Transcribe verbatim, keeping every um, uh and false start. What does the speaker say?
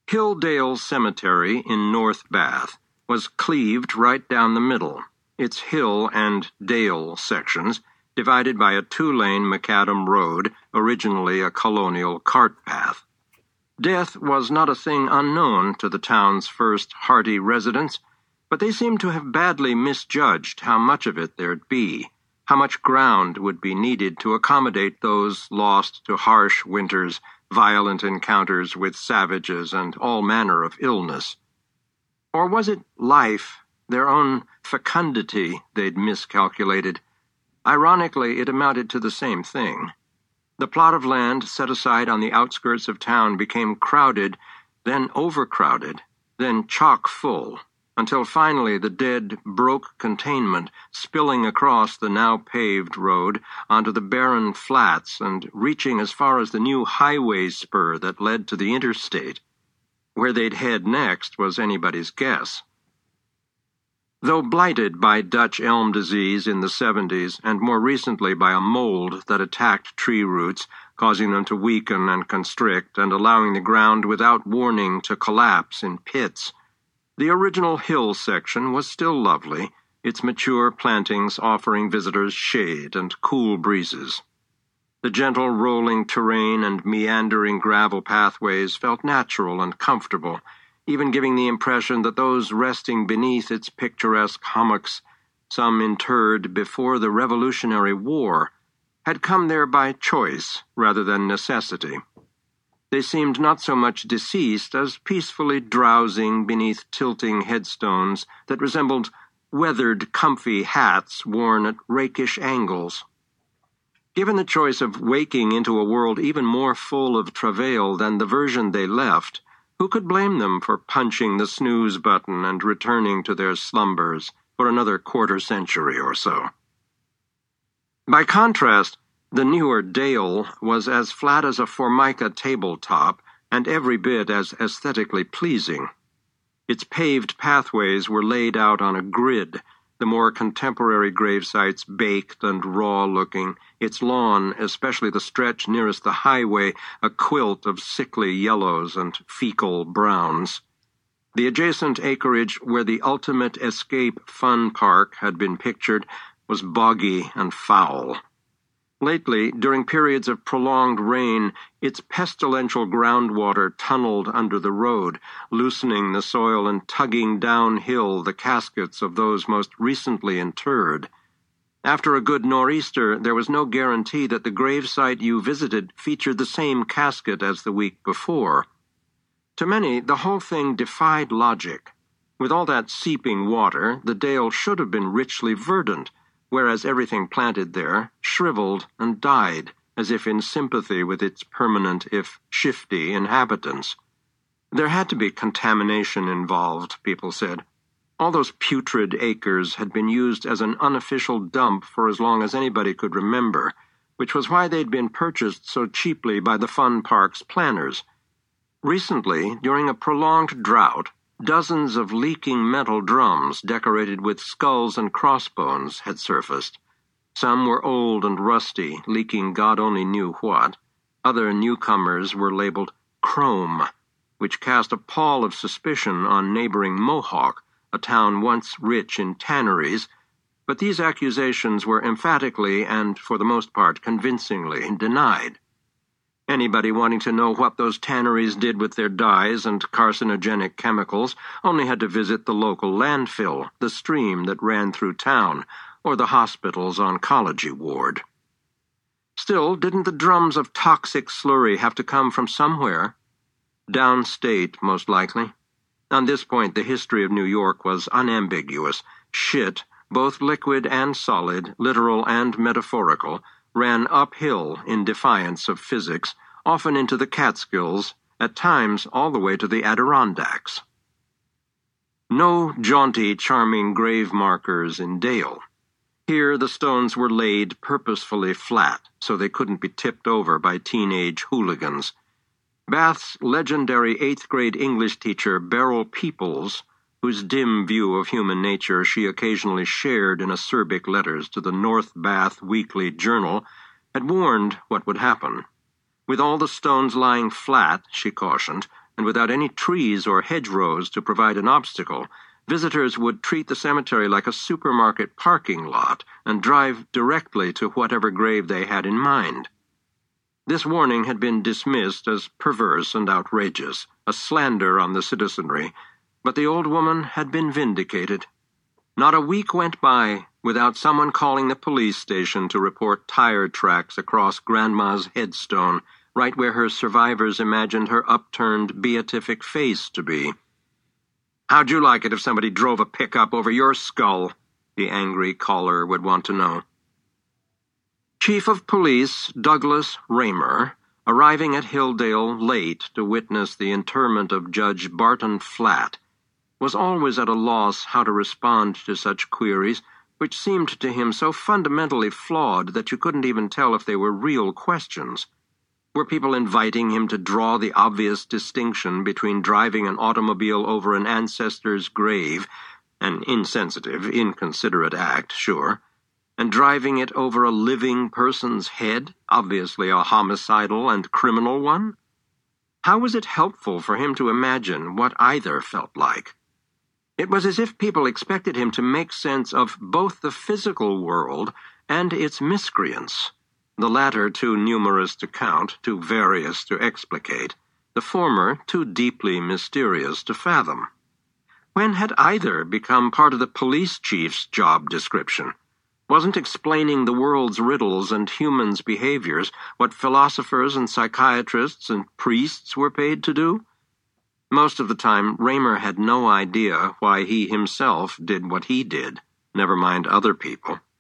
Hilldale Cemetery in North Bath was cleaved right down the middle, its hill and dale sections divided by a two-lane macadam road, originally a colonial cart path. Death was not a thing unknown to the town's first hardy residents, but they seemed to have badly misjudged how much of it there'd be, how much ground would be needed to accommodate those lost to harsh winters, violent encounters with savages, and all manner of illness. Or was it life, their own fecundity, they'd miscalculated? Ironically, it amounted to the same thing. The plot of land set aside on the outskirts of town became crowded, then overcrowded, then chock-full, until finally the dead broke containment, spilling across the now paved road onto the barren flats and reaching as far as the new highway spur that led to the interstate. Where they'd head next was anybody's guess. Though blighted by Dutch elm disease in the seventies, and more recently by a mold that attacked tree roots, causing them to weaken and constrict and allowing the ground without warning to collapse in pits, the original hill section was still lovely, its mature plantings offering visitors shade and cool breezes. The gentle rolling terrain and meandering gravel pathways felt natural and comfortable, even giving the impression that those resting beneath its picturesque hummocks, some interred before the Revolutionary War, had come there by choice rather than necessity. They seemed not so much deceased as peacefully drowsing beneath tilting headstones that resembled weathered, comfy hats worn at rakish angles. Given the choice of waking into a world even more full of travail than the version they left, who could blame them for punching the snooze button and returning to their slumbers for another quarter century or so? By contrast, the newer Dale was as flat as a Formica tabletop and every bit as aesthetically pleasing. Its paved pathways were laid out on a grid, the more contemporary gravesites baked and raw-looking, its lawn, especially the stretch nearest the highway, a quilt of sickly yellows and fecal browns. The adjacent acreage where the ultimate escape fun park had been pictured was boggy and foul. Lately, during periods of prolonged rain, its pestilential groundwater tunneled under the road, loosening the soil and tugging downhill the caskets of those most recently interred. After a good nor'easter, there was no guarantee that the gravesite you visited featured the same casket as the week before. To many, the whole thing defied logic. With all that seeping water, the dale should have been richly verdant, whereas everything planted there shriveled and died, as if in sympathy with its permanent, if shifty, inhabitants. There had to be contamination involved, people said. All those putrid acres had been used as an unofficial dump for as long as anybody could remember, which was why they'd been purchased so cheaply by the fun park's planners. Recently, during a prolonged drought, dozens of leaking metal drums decorated with skulls and crossbones had surfaced. Some were old and rusty, leaking God only knew what. Other newcomers were labeled chrome, which cast a pall of suspicion on neighboring Mohawk, a town once rich in tanneries, but these accusations were emphatically and, for the most part, convincingly denied. Anybody wanting to know what those tanneries did with their dyes and carcinogenic chemicals only had to visit the local landfill, the stream that ran through town, or the hospital's oncology ward. Still, didn't the drums of toxic slurry have to come from somewhere? Downstate, most likely. On this point, the history of New York was unambiguous. Shit, both liquid and solid, literal and metaphorical, ran uphill in defiance of physics, often into the Catskills, at times all the way to the Adirondacks. No jaunty, charming grave markers in Dale. Here the stones were laid purposefully flat, so they couldn't be tipped over by teenage hooligans. Bath's legendary eighth-grade English teacher, Beryl Peoples, whose dim view of human nature she occasionally shared in acerbic letters to the North Bath Weekly Journal, had warned what would happen. With all the stones lying flat, she cautioned, and without any trees or hedgerows to provide an obstacle, visitors would treat the cemetery like a supermarket parking lot and drive directly to whatever grave they had in mind. This warning had been dismissed as perverse and outrageous, a slander on the citizenry, but the old woman had been vindicated. Not a week went by without someone calling the police station to report tire tracks across Grandma's headstone, right where her survivors imagined her upturned beatific face to be. "How'd you like it if somebody drove a pickup over your skull?" the angry caller would want to know. Chief of Police Douglas Raymer, arriving at Hilldale late to witness the interment of Judge Barton Flatt, was always at a loss how to respond to such queries, which seemed to him so fundamentally flawed that you couldn't even tell if they were real questions. Were people inviting him to draw the obvious distinction between driving an automobile over an ancestor's grave, an insensitive, inconsiderate act, sure, and driving it over a living person's head, obviously a homicidal and criminal one? How was it helpful for him to imagine what either felt like? It was as if people expected him to make sense of both the physical world and its miscreants, the latter too numerous to count, too various to explicate, the former too deeply mysterious to fathom. When had either become part of the police chief's job description? Wasn't explaining the world's riddles and humans' behaviors what philosophers and psychiatrists and priests were paid to do? Most of the time, Raymer had no idea why he himself did what he did, never mind other people.